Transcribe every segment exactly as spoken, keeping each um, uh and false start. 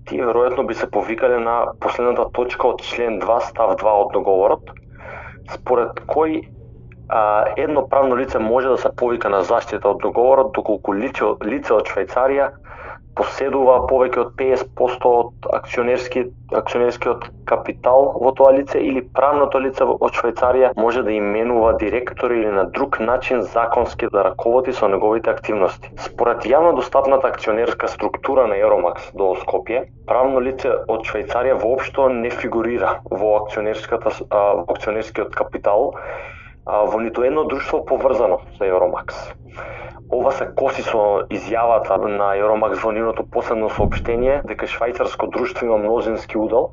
Тие веројатно би се повикале на последната точка од член два став два од договорот, според кој а, едно правно лице може да се повика на заштита од договорот доколку лице, лице од Швајцарија поседува повеќе од педесет проценти од акционерски, акционерскиот капитал во тоа лице или правното лице од Швајцарија може да именува директори или на друг начин законски да раководи со неговите активности. Според јавно достапната акционерска структура на Еромакс до Скопје, правно лице од Швајцарија воопшто не фигурира во акционерската во акционерскиот капитал во ниту едно друштво поврзано со Еромакс. Ова се коси со изјавата на Еромакс во нивното последно соопштение дека швајцарско друштво има мнозински удел,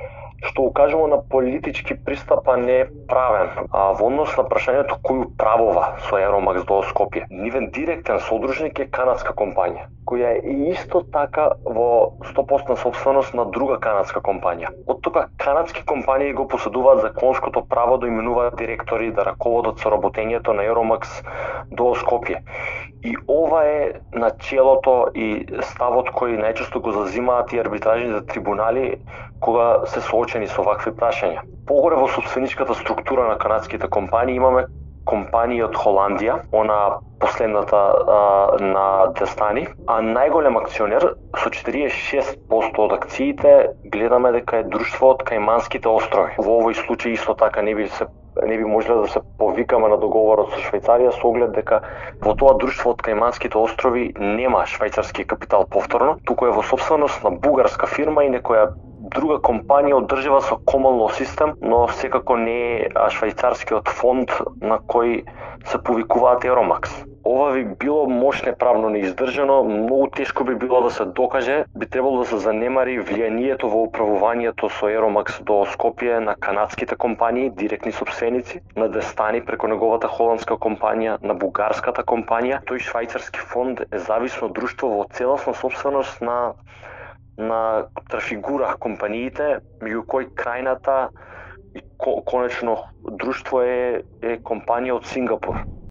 што укажува на политички пристап, а не правен. А во однос на прашањето кој управува со Еромакс до Скопје, нивен директен содружник е канадска компанија, која е исто така во сто проценти собственост на друга канадска компанија. Од тука канадски компании го поседуваат законското право да именуваат директори да раководат со работењето на Еромакс до Скопје. И ова е начелото и ставот кој најчесто го зазимаат и арбитражните трибунали кога се соочени со вакви прашања. Погоре во собственичката структура на канадските компании имаме компании од Холандија, она последната а, на Дестани, а најголем акционер со четиридесет и шест проценти од акциите гледаме дека е друштво од Кајманските острови. Во овој случај исто така не би се не би можеле да се повикаме на договорот со Швајцарија со оглед дека во тоа друштво од Кајманските острови нема швајцарски капитал повторно, туку е во собственост на бугарска фирма и некоја друга компанија одржива со common law систем, но секако не е швајцарскиот фонд на кој се повикуваат Еромакс. Ова би било мошне правно неиздржано, многу тешко би било да се докаже, би требало да се занемари влијанието во управувањето со Еромакс до Скопје на канадските компании, директни собственици, на Дестани преку неговата холандска компанија, на бугарската компанија. Тој швајцарски фонд е зависно друштво во целосна собственост на на трафигура компаниите, меѓу кој крајната и конечно друштво е, е компанија од Сингапур.